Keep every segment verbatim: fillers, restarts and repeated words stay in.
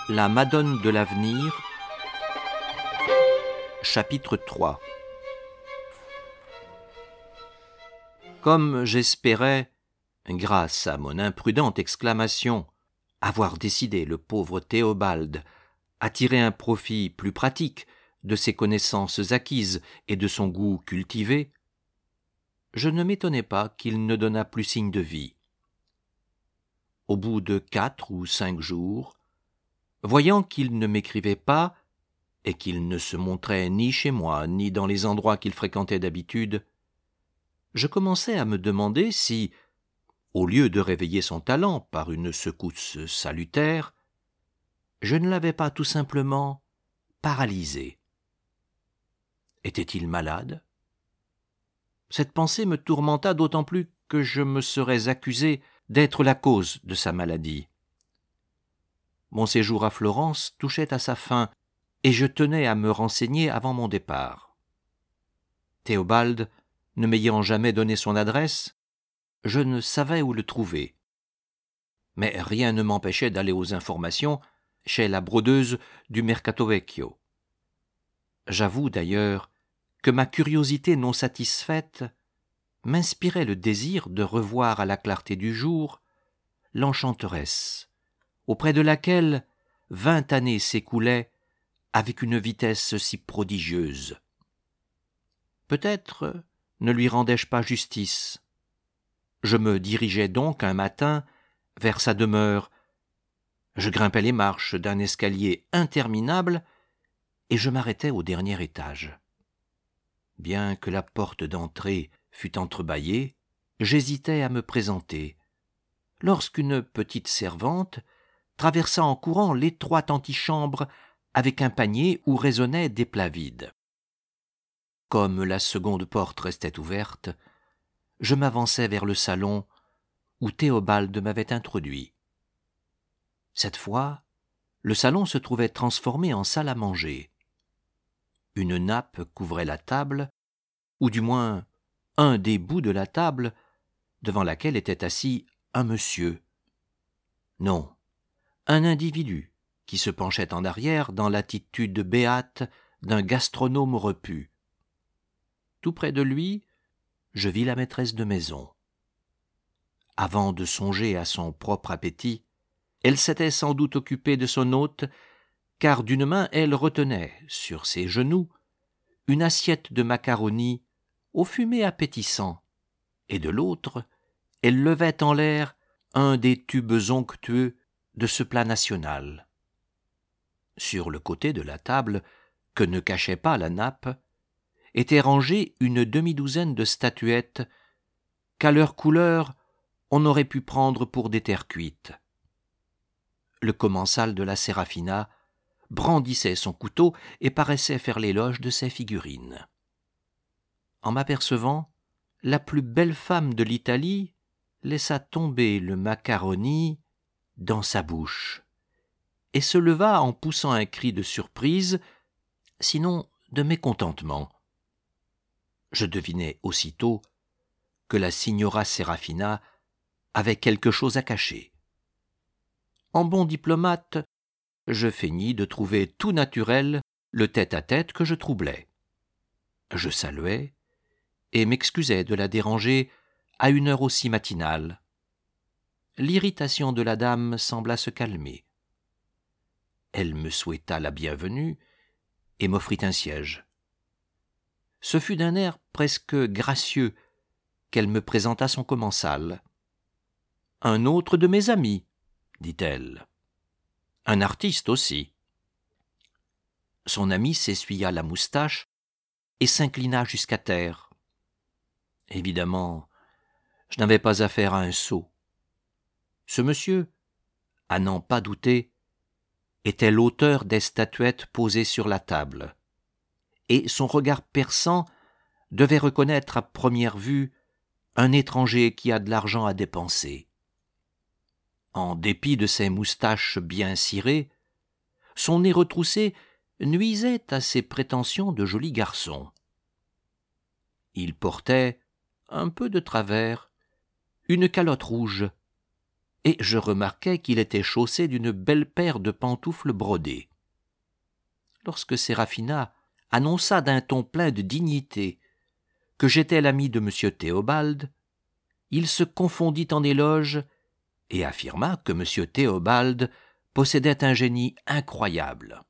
La Madone de l'avenir, chapitre trois. Comme j'espérais, grâce à mon imprudente exclamation, avoir décidé le pauvre Théobald à tirer un profit plus pratique de ses connaissances acquises et de son goût cultivé, je ne m'étonnais pas qu'il ne donnât plus signe de vie. Au bout de quatre ou cinq jours, voyant qu'il ne m'écrivait pas et qu'il ne se montrait ni chez moi ni dans les endroits qu'il fréquentait d'habitude, je commençai à me demander si, au lieu de réveiller son talent par une secousse salutaire, je ne l'avais pas tout simplement paralysé. Était-il malade ? Cette pensée me tourmenta d'autant plus que je me serais accusé d'être la cause de sa maladie. Mon séjour à Florence touchait à sa fin, et je tenais à me renseigner avant mon départ. Théobald, ne m'ayant jamais donné son adresse, je ne savais où le trouver. Mais rien ne m'empêchait d'aller aux informations chez la brodeuse du Mercato Vecchio. J'avoue d'ailleurs que ma curiosité non satisfaite m'inspirait le désir de revoir à la clarté du jour l'enchanteresse, auprès de laquelle vingt années s'écoulaient avec une vitesse si prodigieuse. Peut-être ne lui rendais-je pas justice. Je me dirigeais donc un matin vers sa demeure. Je grimpais les marches d'un escalier interminable et je m'arrêtais au dernier étage. Bien que la porte d'entrée fût entrebâillée, j'hésitais à me présenter, lorsqu'une petite servante traversa en courant l'étroite antichambre avec un panier où résonnaient des plats vides. Comme la seconde porte restait ouverte, je m'avançai vers le salon où Théobald m'avait introduit. Cette fois, le salon se trouvait transformé en salle à manger. Une nappe couvrait la table, ou du moins un des bouts de la table devant laquelle était assis un monsieur. Non, un individu qui se penchait en arrière dans l'attitude béate d'un gastronome repu. Tout près de lui, je vis la maîtresse de maison. Avant de songer à son propre appétit, elle s'était sans doute occupée de son hôte, car d'une main elle retenait, sur ses genoux, une assiette de macaroni au fumet appétissant, et de l'autre, elle levait en l'air un des tubes onctueux de ce plat national. Sur le côté de la table, que ne cachait pas la nappe, était rangée une demi-douzaine de statuettes qu'à leur couleur on aurait pu prendre pour des terres cuites. Le commensal de la Sérafina brandissait son couteau et paraissait faire l'éloge de ses figurines. En m'apercevant, la plus belle femme de l'Italie laissa tomber le macaroni dans sa bouche et se leva en poussant un cri de surprise, sinon de mécontentement. Je devinai aussitôt que la signora Sérafina avait quelque chose à cacher. En bon diplomate, je feignis de trouver tout naturel le tête-à-tête que je troublais. Je saluai et m'excusai de la déranger à une heure aussi matinale. L'irritation de la dame sembla se calmer. Elle me souhaita la bienvenue et m'offrit un siège. Ce fut d'un air presque gracieux qu'elle me présenta son commensal. « Un autre de mes amis, » dit-elle. « Un artiste aussi. » Son ami s'essuya la moustache et s'inclina jusqu'à terre. Évidemment, je n'avais pas affaire à un sot. Ce monsieur, à n'en pas douter, était l'auteur des statuettes posées sur la table, et son regard perçant devait reconnaître à première vue un étranger qui a de l'argent à dépenser. En dépit de ses moustaches bien cirées, son nez retroussé nuisait à ses prétentions de joli garçon. Il portait, un peu de travers, une calotte rouge, et je remarquai qu'il était chaussé d'une belle paire de pantoufles brodées. Lorsque Séraphina annonça d'un ton plein de dignité que j'étais l'ami de M. Théobald, il se confondit en éloges et affirma que M. Théobald possédait un génie incroyable.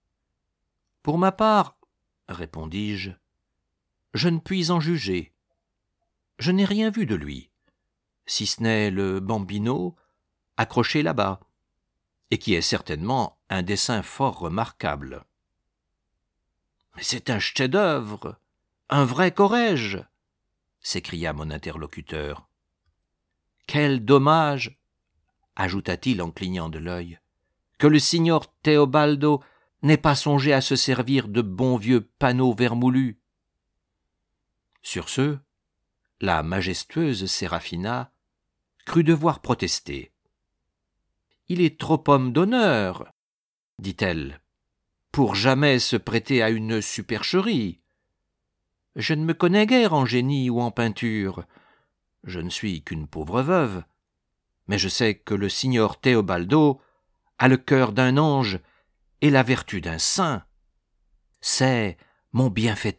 « Pour ma part, répondis-je, je ne puis en juger. Je n'ai rien vu de lui, si ce n'est le bambino accroché là-bas, et qui est certainement un dessin fort remarquable. »« Mais c'est un chef-d'œuvre, un vrai Corrège !» s'écria mon interlocuteur. « Quel dommage !» ajouta-t-il en clignant de l'œil, « que le signor Teobaldo n'ait pas songé à se servir de bons vieux panneaux vermoulus. » Sur ce, la majestueuse Séraphina crut devoir protester. « Il est trop homme d'honneur, dit-elle, pour jamais se prêter à une supercherie. Je ne me connais guère en génie ou en peinture. Je ne suis qu'une pauvre veuve, mais je sais que le signor Teobaldo a le cœur d'un ange et la vertu d'un saint. C'est mon bienfaiteur. »«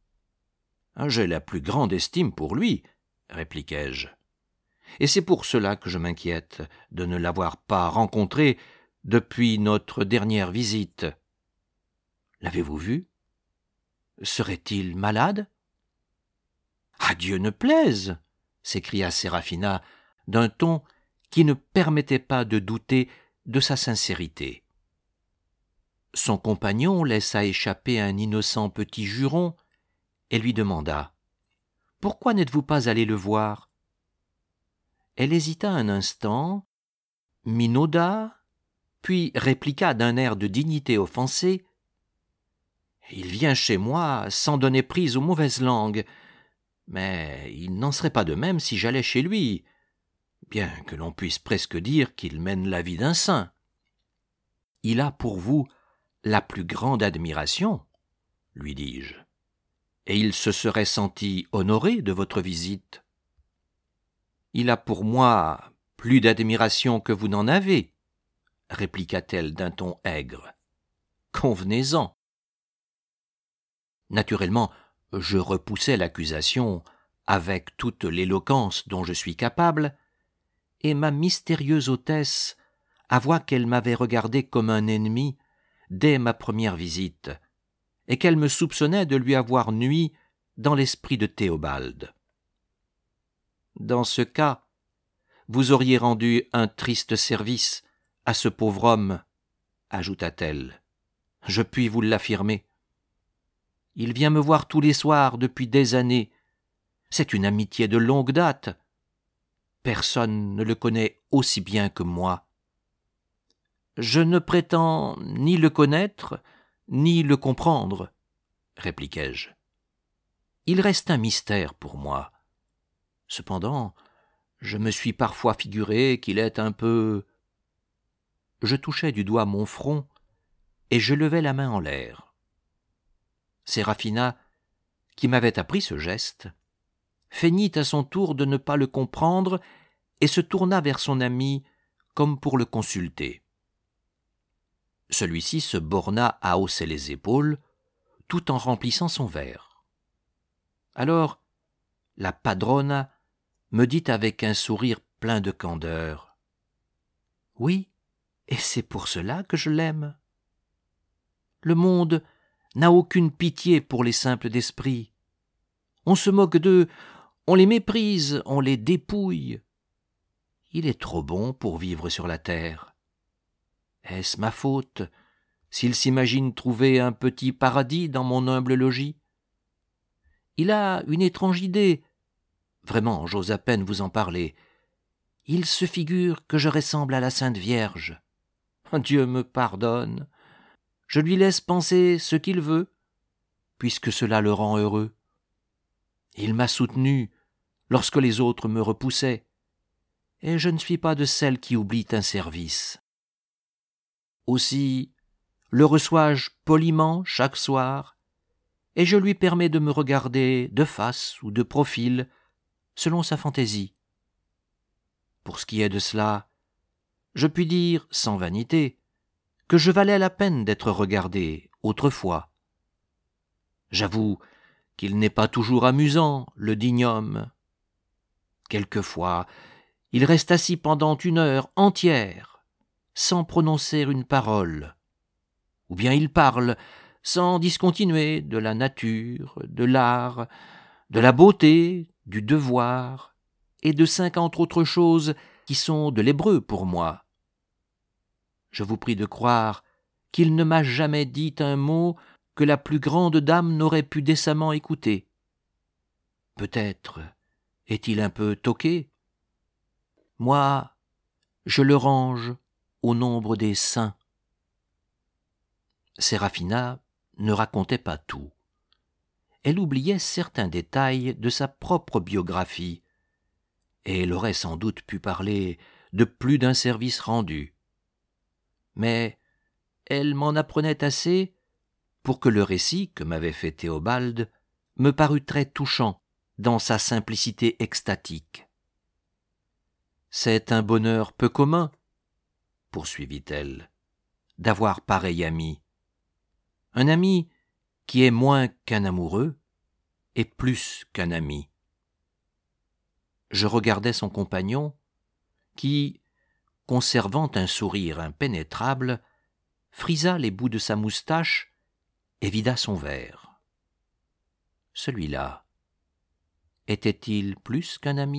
J'ai la plus grande estime pour lui, répliquai-je. Et c'est pour cela que je m'inquiète de ne l'avoir pas rencontré depuis notre dernière visite. L'avez-vous vu? Serait-il malade? »« À Dieu ne plaise !» s'écria Séraphina d'un ton qui ne permettait pas de douter de sa sincérité. Son compagnon laissa échapper un innocent petit juron et lui demanda « Pourquoi n'êtes-vous pas allé le voir ?» Elle hésita un instant, minauda, puis répliqua d'un air de dignité offensée « Il vient chez moi sans donner prise aux mauvaises langues, mais il n'en serait pas de même si j'allais chez lui, bien que l'on puisse presque dire qu'il mène la vie d'un saint. Il a pour vous la plus grande admiration, lui dis-je, et il se serait senti honoré de votre visite. Il a pour moi plus d'admiration que vous n'en avez, répliqua-t-elle d'un ton aigre. Convenez-en. Naturellement, je repoussai l'accusation avec toute l'éloquence dont je suis capable, et ma mystérieuse hôtesse avoua qu'elle m'avait regardé comme un ennemi dès ma première visite, et qu'elle me soupçonnait de lui avoir nui dans l'esprit de Théobald. Dans ce cas, vous auriez rendu un triste service à ce pauvre homme, ajouta-t-elle. Je puis vous l'affirmer. Il vient me voir tous les soirs depuis des années. C'est une amitié de longue date. Personne ne le connaît aussi bien que moi. Je ne prétends ni le connaître, ni le comprendre, répliquai-je. Il reste un mystère pour moi. Cependant, je me suis parfois figuré qu'il est un peu... Je touchai du doigt mon front et je levai la main en l'air. Séraphina, qui m'avait appris ce geste, feignit à son tour de ne pas le comprendre et se tourna vers son ami comme pour le consulter. Celui-ci se borna à hausser les épaules tout en remplissant son verre. Alors, la padrona me dit avec un sourire plein de candeur. « Oui, et c'est pour cela que je l'aime. Le monde n'a aucune pitié pour les simples d'esprit. On se moque d'eux, on les méprise, on les dépouille. Il est trop bon pour vivre sur la terre. Est-ce ma faute s'il s'imagine trouver un petit paradis dans mon humble logis? Il a une étrange idée. Vraiment, j'ose à peine vous en parler. Il se figure que je ressemble à la Sainte Vierge. Dieu me pardonne. Je lui laisse penser ce qu'il veut, puisque cela le rend heureux. Il m'a soutenu lorsque les autres me repoussaient, et je ne suis pas de celles qui oublient un service. Aussi, le reçois-je poliment chaque soir, et je lui permets de me regarder de face ou de profil, selon sa fantaisie. pour ce qui est de cela, je puis dire, sans vanité, que je valais la peine d'être regardé autrefois. J'avoue qu'il n'est pas toujours amusant, le digne homme. Quelquefois, il reste assis pendant une heure entière, sans prononcer une parole, ou bien il parle, sans discontinuer, de la nature, de l'art, de la beauté, du devoir, et de cinquante autres choses qui sont de l'hébreu pour moi. Je vous prie de croire qu'il ne m'a jamais dit un mot que la plus grande dame n'aurait pu décemment écouter. Peut-être est-il un peu toqué. Moi, je le range au nombre des saints. Séraphina ne racontait pas tout. Elle oubliait certains détails de sa propre biographie, et elle aurait sans doute pu parler de plus d'un service rendu. Mais elle m'en apprenait assez pour que le récit que m'avait fait Théobald me parût très touchant dans sa simplicité extatique. « C'est un bonheur peu commun, poursuivit-elle, d'avoir pareil ami. Un ami qui est moins qu'un amoureux et plus qu'un ami. » Je regardais son compagnon qui, conservant un sourire impénétrable, frisa les bouts de sa moustache et vida son verre. Celui-là, était-il plus qu'un ami ?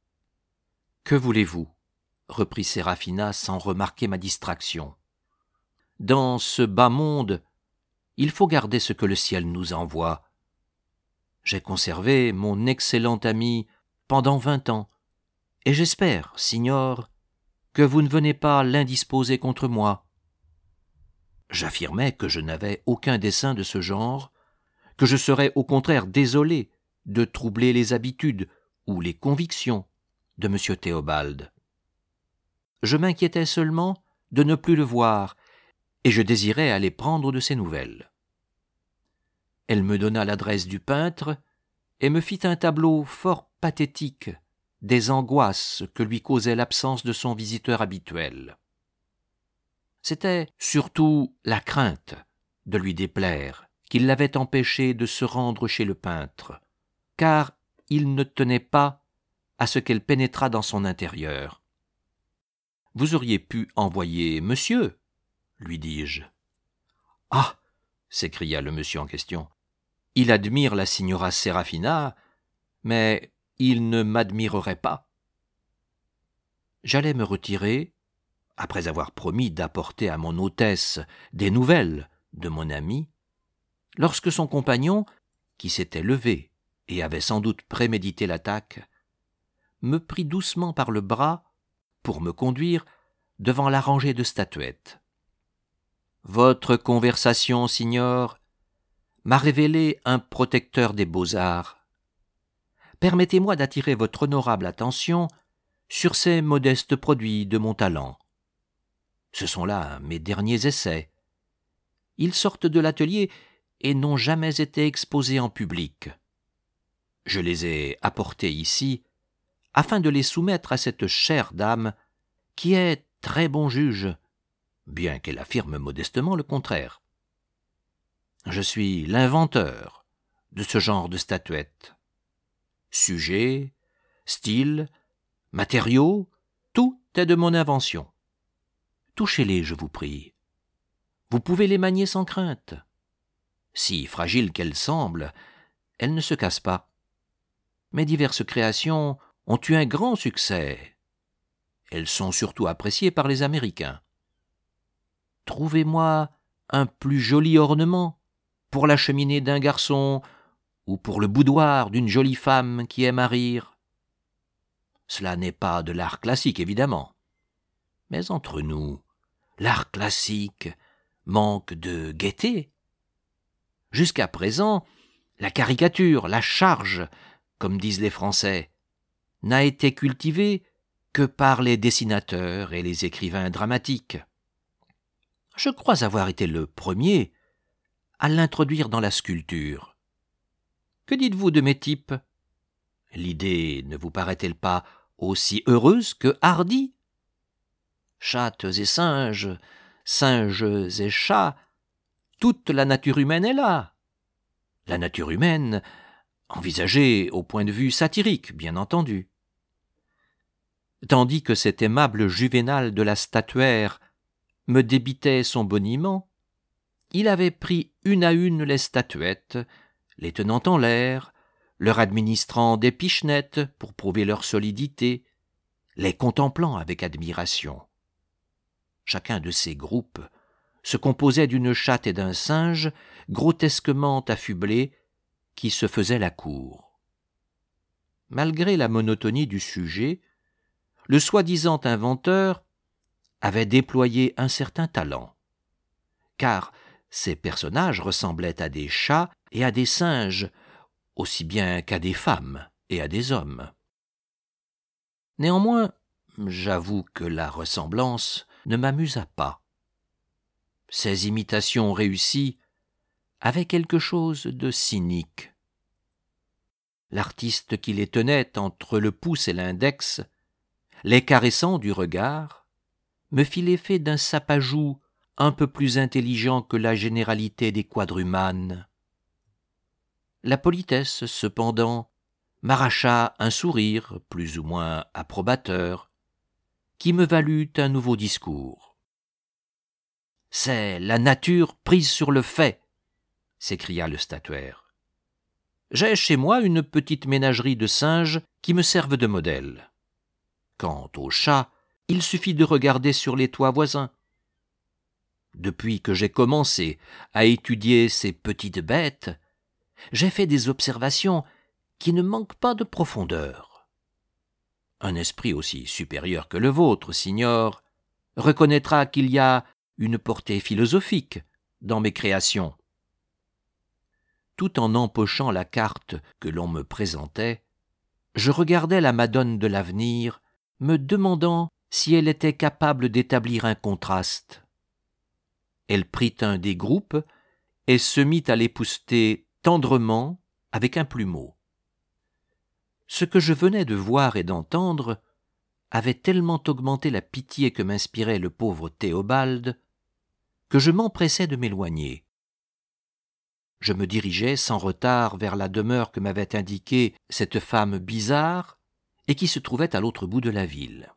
« Que voulez-vous ? reprit Séraphina sans remarquer ma distraction. Dans ce bas monde, il faut garder ce que le ciel nous envoie. J'ai conservé mon excellent ami pendant vingt ans, et j'espère, signor, que vous ne venez pas l'indisposer contre moi. » J'affirmais que je n'avais aucun dessein de ce genre, que je serais au contraire désolé de troubler les habitudes ou les convictions de M. Théobald. Je m'inquiétais seulement de ne plus le voir, et je désirais aller prendre de ses nouvelles. Elle me donna l'adresse du peintre et me fit un tableau fort pathétique des angoisses que lui causait l'absence de son visiteur habituel. C'était surtout la crainte de lui déplaire qui l'avait empêché de se rendre chez le peintre, car il ne tenait pas à ce qu'elle pénétrât dans son intérieur. « Vous auriez pu envoyer monsieur, lui dis-je. »« Ah !» s'écria le monsieur en question. « Il admire la signora Séraphina, mais il ne m'admirerait pas. » J'allais me retirer, après avoir promis d'apporter à mon hôtesse des nouvelles de mon ami, lorsque son compagnon, qui s'était levé et avait sans doute prémédité l'attaque, me prit doucement par le bras pour me conduire devant la rangée de statuettes. « Votre conversation, signor, m'a révélé un protecteur des beaux-arts. Permettez-moi d'attirer votre honorable attention sur ces modestes produits de mon talent. Ce sont là mes derniers essais. Ils sortent de l'atelier et n'ont jamais été exposés en public. Je les ai apportés ici afin de les soumettre à cette chère dame qui est très bon juge, bien qu'elle affirme modestement le contraire. Je suis l'inventeur de ce genre de statuettes. Sujet, style, matériaux, tout est de mon invention. Touchez-les, je vous prie. Vous pouvez les manier sans crainte. Si fragiles qu'elles semblent, elles ne se cassent pas. Mes diverses créations ont eu un grand succès. Elles sont surtout appréciées par les Américains. Trouvez-moi un plus joli ornement pour la cheminée d'un garçon ou pour le boudoir d'une jolie femme qui aime à rire. Cela n'est pas de l'art classique, évidemment. Mais entre nous, l'art classique manque de gaieté. Jusqu'à présent, la caricature, la charge, comme disent les Français, n'a été cultivée que par les dessinateurs et les écrivains dramatiques. Je crois avoir été le premier à l'introduire dans la sculpture. Que dites-vous de mes types ? L'idée ne vous paraît-elle pas aussi heureuse que hardie. Chattes et singes, singes et chats, toute la nature humaine est là. La nature humaine, envisagée au point de vue satirique, bien entendu. Tandis que cet aimable Juvénal de la statuaire me débitait son boniment, il avait pris une à une les statuettes, les tenant en l'air, leur administrant des pichenettes pour prouver leur solidité, les contemplant avec admiration. Chacun de ces groupes se composait d'une chatte et d'un singe grotesquement affublés qui se faisaient la cour. Malgré la monotonie du sujet, le soi-disant inventeur avait déployé un certain talent, car ces personnages ressemblaient à des chats et à des singes, aussi bien qu'à des femmes et à des hommes. Néanmoins, j'avoue que la ressemblance ne m'amusa pas. Ces imitations réussies avaient quelque chose de cynique. L'artiste qui les tenait entre le pouce et l'index, les caressant du regard, me fit l'effet d'un sapajou un peu plus intelligent que la généralité des quadrumanes. La politesse, cependant, m'arracha un sourire plus ou moins approbateur, qui me valut un nouveau discours. « C'est la nature prise sur le fait !» s'écria le statuaire. « J'ai chez moi une petite ménagerie de singes qui me servent de modèle. Quant aux chats, il suffit de regarder sur les toits voisins. Depuis que j'ai commencé à étudier ces petites bêtes, j'ai fait des observations qui ne manquent pas de profondeur. Un esprit aussi supérieur que le vôtre, signor, reconnaîtra qu'il y a une portée philosophique dans mes créations. » Tout en empochant la carte que l'on me présentait, je regardais la Madone de l'avenir, me demandant si elle était capable d'établir un contraste. Elle prit un des groupes et se mit à l'épousseter tendrement avec un plumeau. Ce que je venais de voir et d'entendre avait tellement augmenté la pitié que m'inspirait le pauvre Théobald que je m'empressai de m'éloigner. Je me dirigeais sans retard vers la demeure que m'avait indiquée cette femme bizarre et qui se trouvait à l'autre bout de la ville.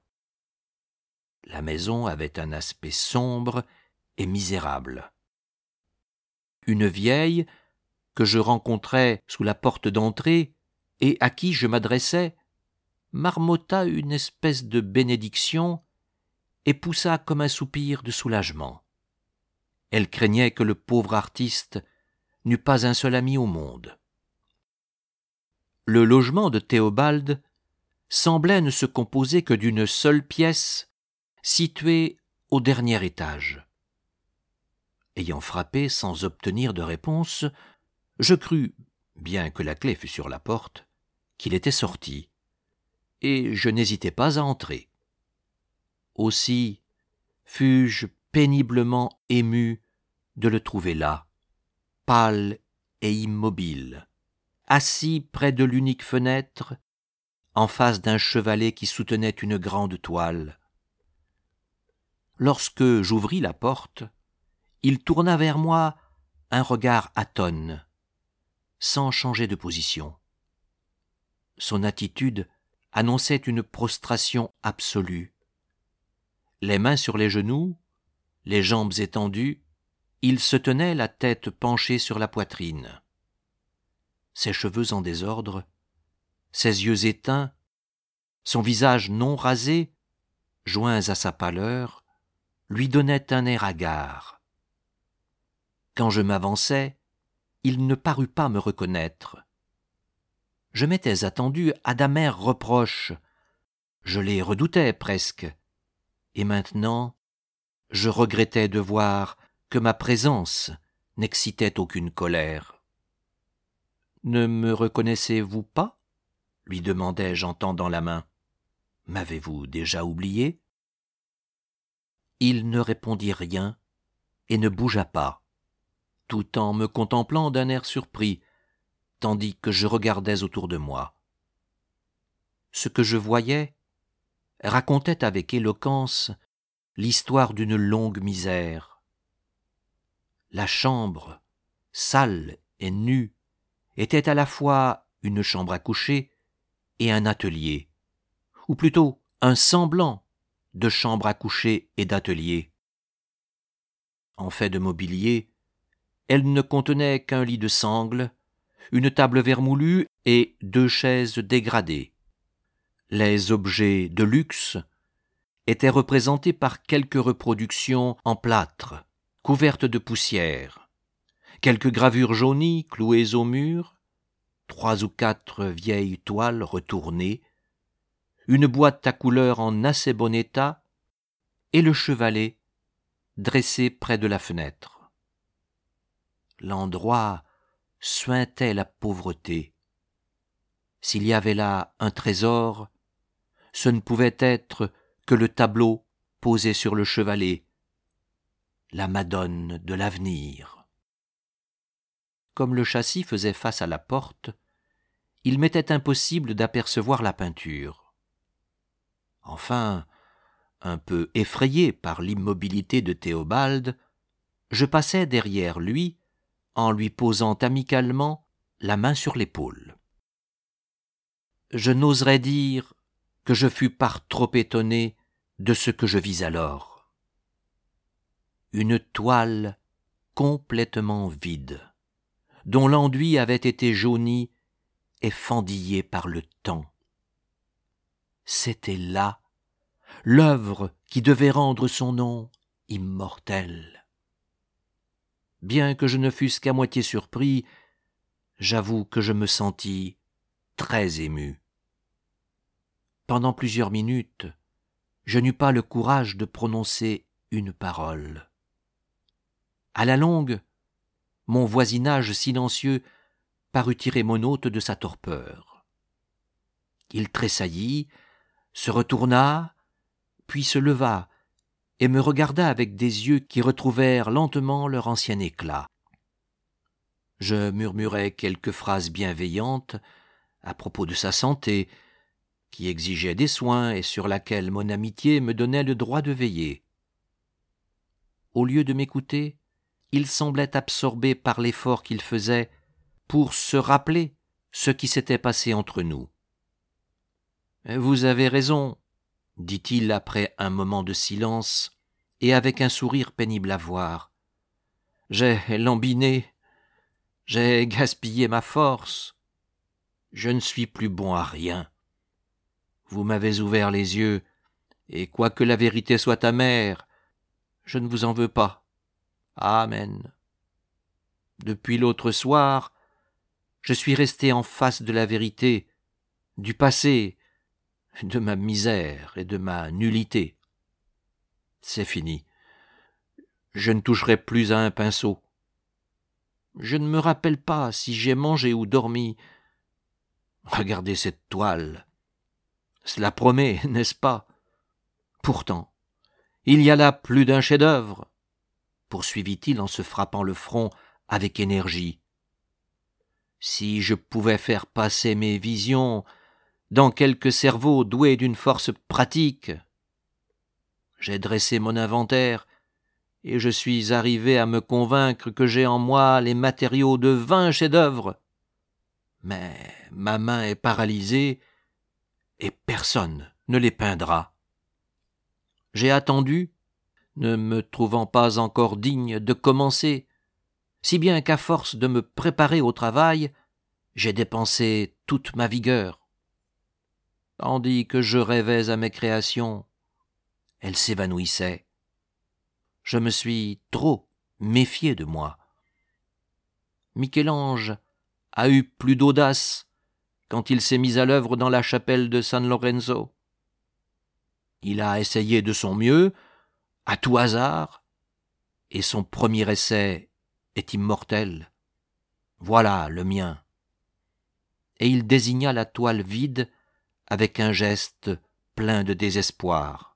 La maison avait un aspect sombre et misérable. Une vieille, que je rencontrai sous la porte d'entrée et à qui je m'adressai, marmotta une espèce de bénédiction et poussa comme un soupir de soulagement. Elle craignait que le pauvre artiste n'eût pas un seul ami au monde. Le logement de Théobald semblait ne se composer que d'une seule pièce située au dernier étage. Ayant frappé sans obtenir de réponse, je crus, bien que la clé fût sur la porte, qu'il était sorti, et je n'hésitai pas à entrer. Aussi fus-je péniblement ému de le trouver là, pâle et immobile, assis près de l'unique fenêtre, en face d'un chevalet qui soutenait une grande toile. Lorsque j'ouvris la porte, il tourna vers moi un regard atone, sans changer de position. Son attitude annonçait une prostration absolue. Les mains sur les genoux, les jambes étendues, il se tenait la tête penchée sur la poitrine. Ses cheveux en désordre, ses yeux éteints, son visage non rasé, joints à sa pâleur, lui donnaient un air hagard. Quand je m'avançai, il ne parut pas me reconnaître. Je m'étais attendu à d'amers reproches, je les redoutais presque, et maintenant je regrettais de voir que ma présence n'excitait aucune colère. « Ne me reconnaissez-vous pas ?» lui demandai-je en tendant la main. « M'avez-vous déjà oublié ?» Il ne répondit rien et ne bougea pas, tout en me contemplant d'un air surpris, tandis que je regardais autour de moi. Ce que je voyais racontait avec éloquence l'histoire d'une longue misère. La chambre, sale et nue, était à la fois une chambre à coucher et un atelier, ou plutôt un semblant de chambre à coucher et d'atelier. En fait de mobilier, elle ne contenait qu'un lit de sangle, une table vermoulue et deux chaises dégradées. Les objets de luxe étaient représentés par quelques reproductions en plâtre, couvertes de poussière, quelques gravures jaunies clouées au mur, trois ou quatre vieilles toiles retournées, une boîte à couleurs en assez bon état et le chevalet dressé près de la fenêtre. L'endroit suintait la pauvreté. S'il y avait là un trésor, ce ne pouvait être que le tableau posé sur le chevalet, la Madone de l'avenir. Comme le châssis faisait face à la porte, il m'était impossible d'apercevoir la peinture. Enfin, un peu effrayé par l'immobilité de Théobald, je passai derrière lui en lui posant amicalement la main sur l'épaule. Je n'oserais dire que je fus par trop étonné de ce que je vis alors. Une toile complètement vide, dont l'enduit avait été jauni et fendillé par le temps. C'était là l'œuvre qui devait rendre son nom immortel. Bien que je ne fusse qu'à moitié surpris, j'avoue que je me sentis très ému. Pendant plusieurs minutes, je n'eus pas le courage de prononcer une parole. À la longue, mon voisinage silencieux parut tirer mon hôte de sa torpeur. Il tressaillit, se retourna, puis se leva et me regarda avec des yeux qui retrouvèrent lentement leur ancien éclat. Je murmurai quelques phrases bienveillantes à propos de sa santé, qui exigeait des soins et sur laquelle mon amitié me donnait le droit de veiller. Au lieu de m'écouter, il semblait absorbé par l'effort qu'il faisait pour se rappeler ce qui s'était passé entre nous. « Vous avez raison, » dit-il après un moment de silence et avec un sourire pénible à voir. « J'ai lambiné, j'ai gaspillé ma force. Je ne suis plus bon à rien. Vous m'avez ouvert les yeux, et quoique la vérité soit amère, je ne vous en veux pas. Amen. Depuis l'autre soir, je suis resté en face de la vérité, du passé, de ma misère et de ma nullité. C'est fini. Je ne toucherai plus à un pinceau. Je ne me rappelle pas si j'ai mangé ou dormi. Regardez cette toile. Cela promet, n'est-ce pas? Pourtant, il y a là plus d'un chef-d'œuvre, poursuivit-il en se frappant le front avec énergie. Si je pouvais faire passer mes visions dans quelque cerveau doué d'une force pratique. J'ai dressé mon inventaire et je suis arrivé à me convaincre que j'ai en moi les matériaux de vingt chefs-d'œuvre. Mais ma main est paralysée et personne ne les peindra. J'ai attendu, ne me trouvant pas encore digne de commencer, si bien qu'à force de me préparer au travail, j'ai dépensé toute ma vigueur. Tandis que je rêvais à mes créations, elles s'évanouissaient. Je me suis trop méfié de moi. Michel-Ange a eu plus d'audace quand il s'est mis à l'œuvre dans la chapelle de San Lorenzo. Il a essayé de son mieux, à tout hasard, et son premier essai est immortel. Voilà le mien. Et il désigna la toile vide avec un geste plein de désespoir.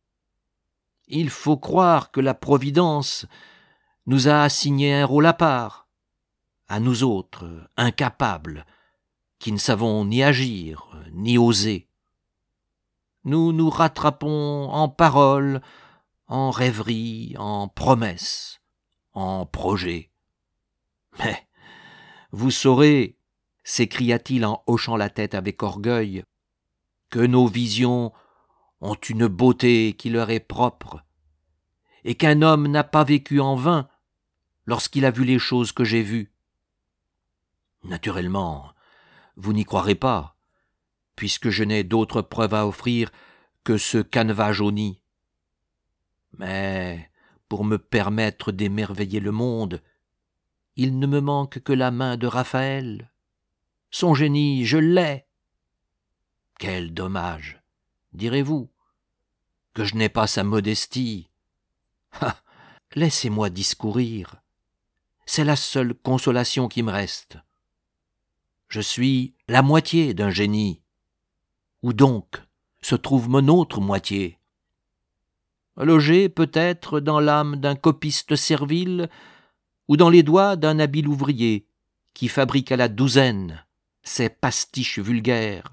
Il faut croire que la Providence nous a assigné un rôle à part, à nous autres, incapables, qui ne savons ni agir, ni oser. Nous nous rattrapons en paroles, en rêveries, en promesses, en projets. Mais vous saurez, s'écria-t-il en hochant la tête avec orgueil, que nos visions ont une beauté qui leur est propre, et qu'un homme n'a pas vécu en vain lorsqu'il a vu les choses que j'ai vues. Naturellement, vous n'y croirez pas, puisque je n'ai d'autres preuves à offrir que ce canevas jauni. Mais pour me permettre d'émerveiller le monde, il ne me manque que la main de Raphaël. Son génie, je l'ai. Quel dommage, direz-vous, que je n'ai pas sa modestie. Ah, laissez-moi discourir. C'est la seule consolation qui me reste. Je suis la moitié d'un génie. Où donc se trouve mon autre moitié? Logée peut-être dans l'âme d'un copiste servile ou dans les doigts d'un habile ouvrier qui fabrique à la douzaine ces pastiches vulgaires.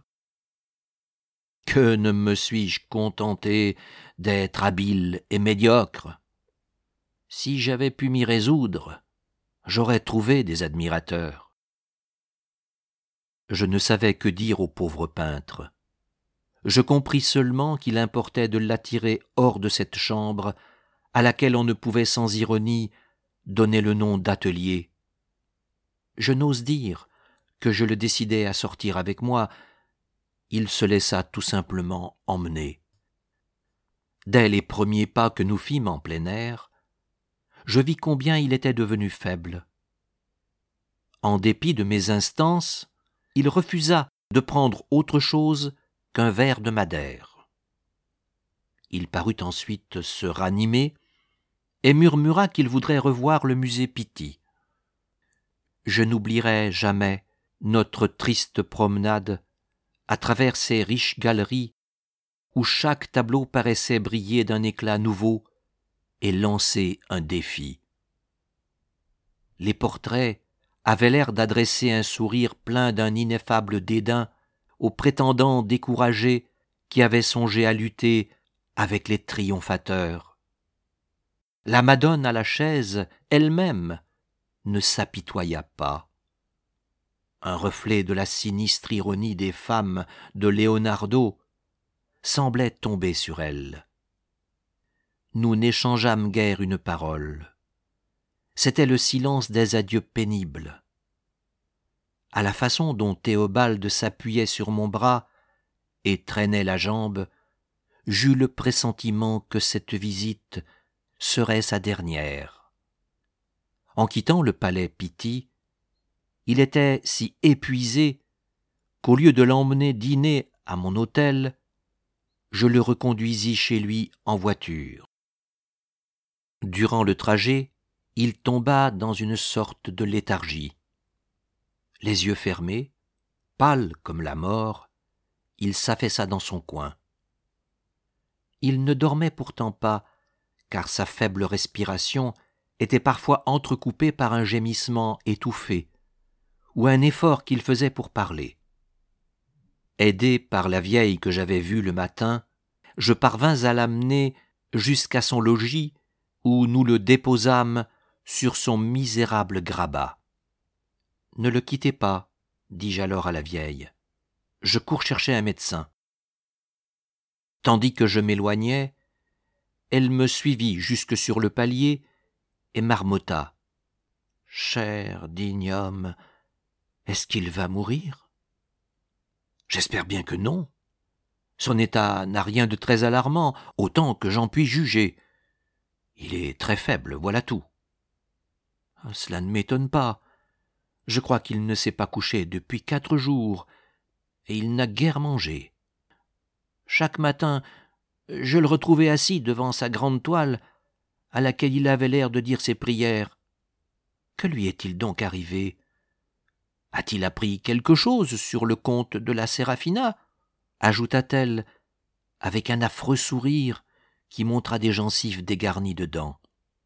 Que ne me suis-je contenté d'être habile et médiocre? Si j'avais pu m'y résoudre, j'aurais trouvé des admirateurs. Je ne savais que dire au pauvre peintre. Je compris seulement qu'il importait de l'attirer hors de cette chambre à laquelle on ne pouvait sans ironie donner le nom d'atelier. Je n'ose dire que je le décidai à sortir avec moi. Il se laissa tout simplement emmener. Dès les premiers pas que nous fîmes en plein air, je vis combien il était devenu faible. En dépit de mes instances, il refusa de prendre autre chose qu'un verre de madère. Il parut ensuite se ranimer et murmura qu'il voudrait revoir le musée Pitti. Je n'oublierai jamais notre triste promenade à travers ces riches galeries où chaque tableau paraissait briller d'un éclat nouveau et lancer un défi. Les portraits avaient l'air d'adresser un sourire plein d'un ineffable dédain aux prétendants découragés qui avaient songé à lutter avec les triomphateurs. La Madone à la chaise elle-même ne s'apitoya pas. Un reflet de la sinistre ironie des femmes de Leonardo semblait tomber sur elle. Nous n'échangeâmes guère une parole. C'était le silence des adieux pénibles. À la façon dont Théobald s'appuyait sur mon bras et traînait la jambe, j'eus le pressentiment que cette visite serait sa dernière. En quittant le palais Pitti, il était si épuisé qu'au lieu de l'emmener dîner à mon hôtel, je le reconduisis chez lui en voiture. Durant le trajet, il tomba dans une sorte de léthargie. Les yeux fermés, pâle comme la mort, il s'affaissa dans son coin. Il ne dormait pourtant pas, car sa faible respiration était parfois entrecoupée par un gémissement étouffé, ou un effort qu'il faisait pour parler. Aidé par la vieille que j'avais vue le matin, je parvins à l'amener jusqu'à son logis, où nous le déposâmes sur son misérable grabat. « Ne le quittez pas, dis-je alors à la vieille. Je cours chercher un médecin. » Tandis que je m'éloignais, elle me suivit jusque sur le palier et marmotta. « Cher digne homme, est-ce qu'il va mourir ? » J'espère bien que non. Son état n'a rien de très alarmant, autant que j'en puis juger. Il est très faible, voilà tout. Cela ne m'étonne pas. Je crois qu'il ne s'est pas couché depuis quatre jours, et il n'a guère mangé. Chaque matin, je le retrouvais assis devant sa grande toile, à laquelle il avait l'air de dire ses prières. Que lui est-il donc arrivé ? A-t-il appris quelque chose sur le comte de la Sérafina ? Ajouta-t-elle, avec un affreux sourire qui montra des gencives dégarnies de dents.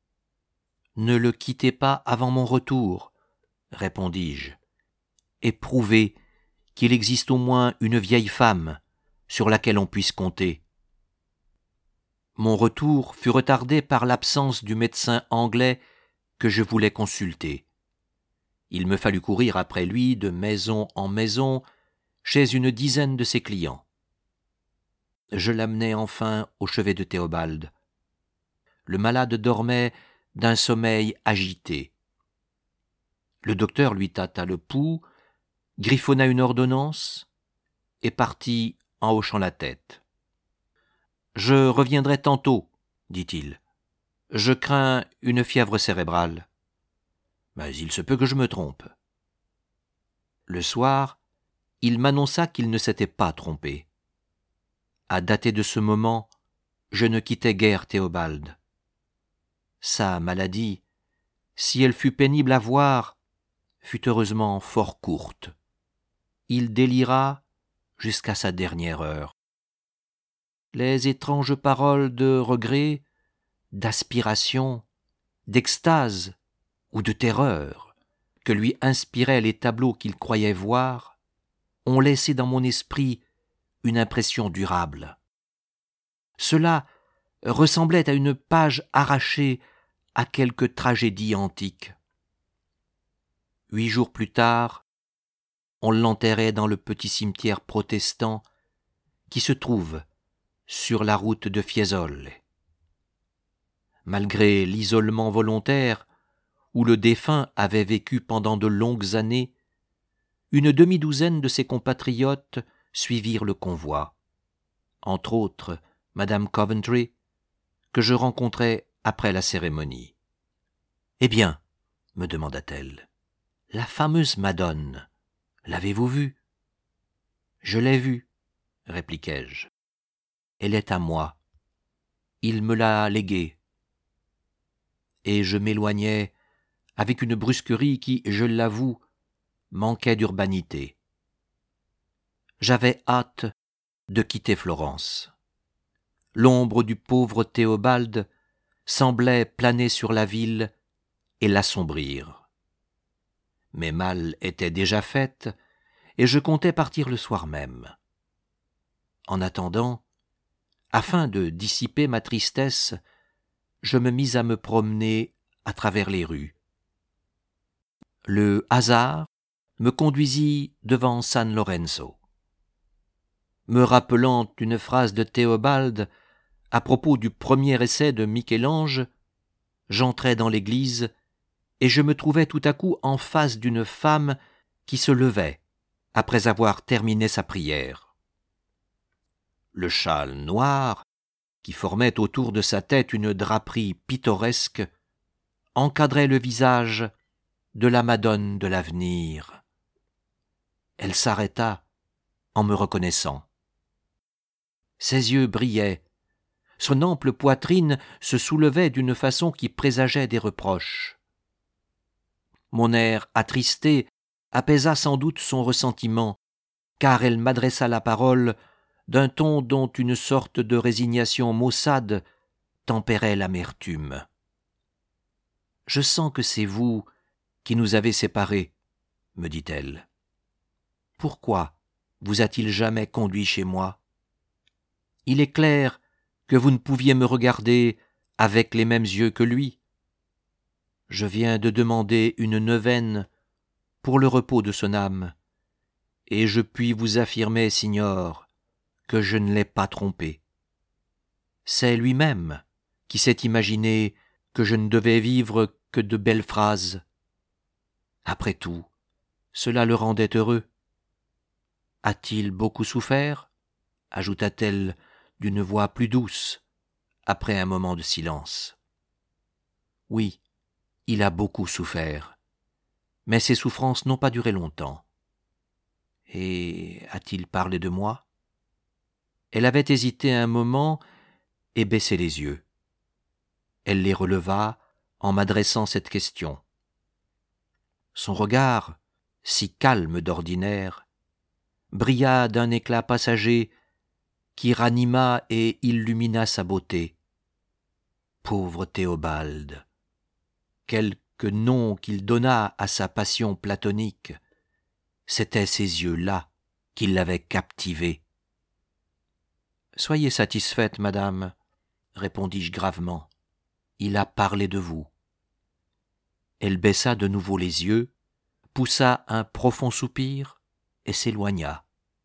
Ne le quittez pas avant mon retour, répondis-je, et prouvez qu'il existe au moins une vieille femme sur laquelle on puisse compter. Mon retour fut retardé par l'absence du médecin anglais que je voulais consulter. Il me fallut courir après lui de maison en maison chez une dizaine de ses clients. Je l'amenai enfin au chevet de Théobald. Le malade dormait d'un sommeil agité. Le docteur lui tâta le pouls, griffonna une ordonnance et partit en hochant la tête. « Je reviendrai tantôt, dit-il. Je crains une fièvre cérébrale. Mais il se peut que je me trompe. » Le soir, il m'annonça qu'il ne s'était pas trompé. À dater de ce moment, je ne quittais guère Théobald. Sa maladie, si elle fut pénible à voir, fut heureusement fort courte. Il délira jusqu'à sa dernière heure. Les étranges paroles de regret, d'aspiration, d'extase ou de terreur que lui inspiraient les tableaux qu'il croyait voir ont laissé dans mon esprit une impression durable. Cela ressemblait à une page arrachée à quelque tragédie antique. Huit jours plus tard, on l'enterrait dans le petit cimetière protestant qui se trouve sur la route de Fiesole. Malgré l'isolement volontaire où le défunt avait vécu pendant de longues années, une demi-douzaine de ses compatriotes suivirent le convoi, entre autres Madame Coventry, que je rencontrai après la cérémonie. « Eh bien, me demanda-t-elle, la fameuse Madone, l'avez-vous vue ?»« Je l'ai vue, répliquai-je. Elle est à moi. Il me l'a léguée. » Et je m'éloignai avec une brusquerie qui, je l'avoue, manquait d'urbanité. J'avais hâte de quitter Florence. L'ombre du pauvre Théobald semblait planer sur la ville et l'assombrir. Mes malles étaient déjà faites et je comptais partir le soir même. En attendant, afin de dissiper ma tristesse, je me mis à me promener à travers les rues. Le hasard me conduisit devant San Lorenzo. Me rappelant une phrase de Théobald à propos du premier essai de Michel-Ange, j'entrai dans l'église et je me trouvai tout à coup en face d'une femme qui se levait après avoir terminé sa prière. Le châle noir, qui formait autour de sa tête une draperie pittoresque, encadrait le visage de la Madone de l'avenir. Elle s'arrêta en me reconnaissant. Ses yeux brillaient, son ample poitrine se soulevait d'une façon qui présageait des reproches. Mon air attristé apaisa sans doute son ressentiment, car elle m'adressa la parole d'un ton dont une sorte de résignation maussade tempérait l'amertume. « Je sens que c'est vous qui nous avez séparés, » me dit-elle. « Pourquoi vous a-t-il jamais conduit chez moi ? Il est clair que vous ne pouviez me regarder avec les mêmes yeux que lui. Je viens de demander une neuvaine pour le repos de son âme, et je puis vous affirmer, signor, que je ne l'ai pas trompé. C'est lui-même qui s'est imaginé que je ne devais vivre que de belles phrases. Après tout, cela le rendait heureux. A-t-il beaucoup souffert ? Ajouta-t-elle d'une voix plus douce, après un moment de silence. Oui, il a beaucoup souffert, mais ses souffrances n'ont pas duré longtemps. Et a-t-il parlé de moi ? Elle avait hésité un moment et baissé les yeux. Elle les releva en m'adressant cette question. Son regard, si calme d'ordinaire, brilla d'un éclat passager qui ranima et illumina sa beauté. Pauvre Théobald, quelque nom qu'il donna à sa passion platonique, c'étaient ces yeux-là qui l'avaient captivé. Soyez satisfaite, madame, répondis-je gravement. Il a parlé de vous. Elle baissa de nouveau les yeux, poussa un profond soupir et s'éloigna.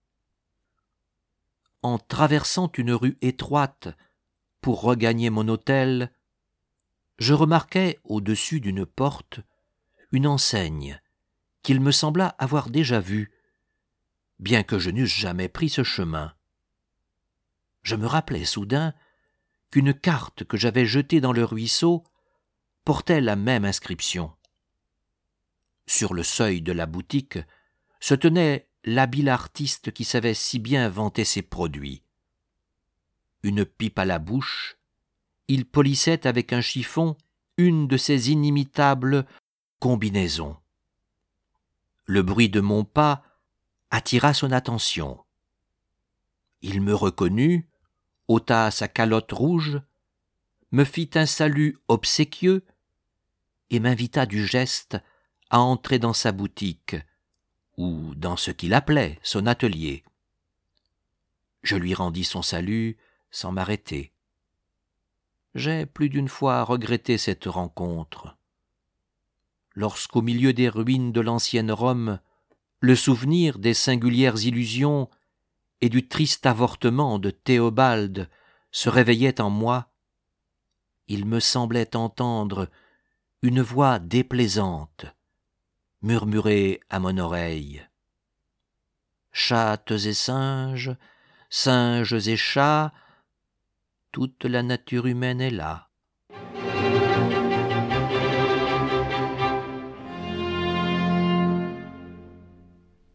En traversant une rue étroite pour regagner mon hôtel, je remarquai au-dessus d'une porte une enseigne qu'il me sembla avoir déjà vue, bien que je n'eusse jamais pris ce chemin. Je me rappelai soudain qu'une carte que j'avais jetée dans le ruisseau portait la même inscription. Sur le seuil de la boutique se tenait l'habile artiste qui savait si bien vanter ses produits. Une pipe à la bouche, il polissait avec un chiffon une de ses inimitables combinaisons. Le bruit de mon pas attira son attention. Il me reconnut, ôta sa calotte rouge, me fit un salut obséquieux et m'invita du geste à entrer dans sa boutique, ou dans ce qu'il appelait son atelier. Je lui rendis son salut sans m'arrêter. J'ai plus d'une fois regretté cette rencontre. Lorsqu'au milieu des ruines de l'ancienne Rome, le souvenir des singulières illusions et du triste avortement de Théobald se réveillait en moi, il me semblait entendre une voix déplaisante murmurer à mon oreille. Chattes et singes, singes et chats, toute la nature humaine est là.